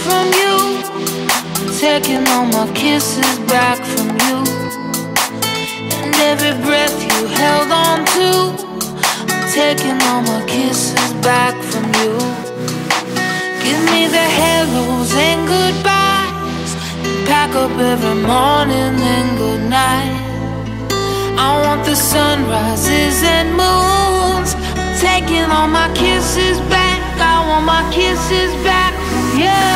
from you. I'm taking all my kisses back from you. And every breath you held on to, I'm taking all my kisses back from you. Give me the hellos and goodbyes, and pack up every morning and good night. I want the sunrises and moons, I'm taking all my kisses back. I want my kisses back from you.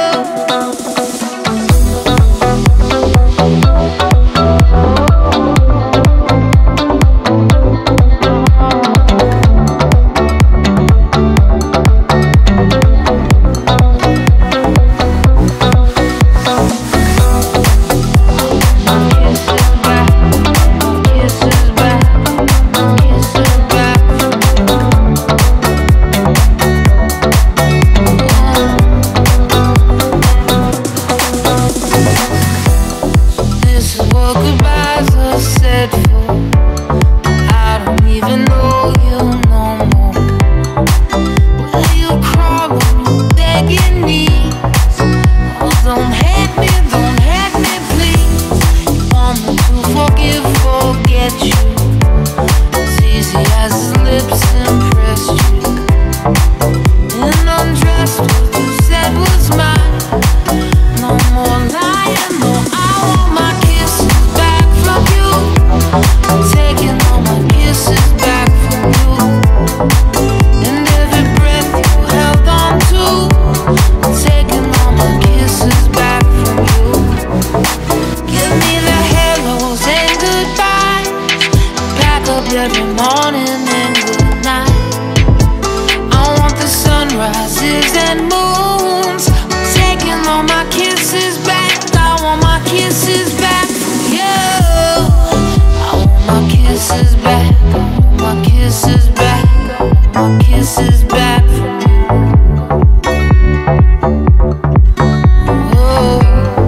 Every morning and good night. I want the sunrises and moons, I'm taking all my kisses back. I want my kisses back from you. I want my kisses back. I want my kisses back. I want my kisses back from you. Oh.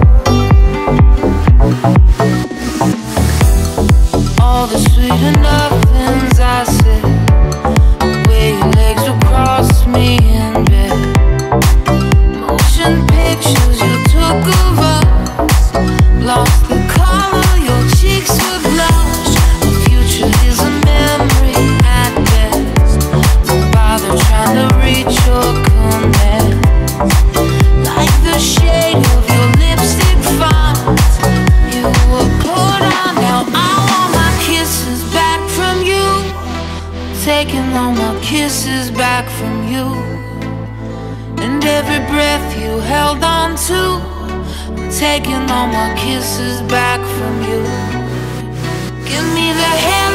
All the sweet enough I said, where your legs would cross me in bed. Motion pictures you took of us, lost the color, your cheeks were blush. The future is a memory at best. Don't bother trying to reach your command. Like the shade of your lipstick font, you were put on. Now I want my kisses back from you. Taking all my kisses back from you. And every breath you held on to, I'm taking all my kisses back from you. Give me the hand.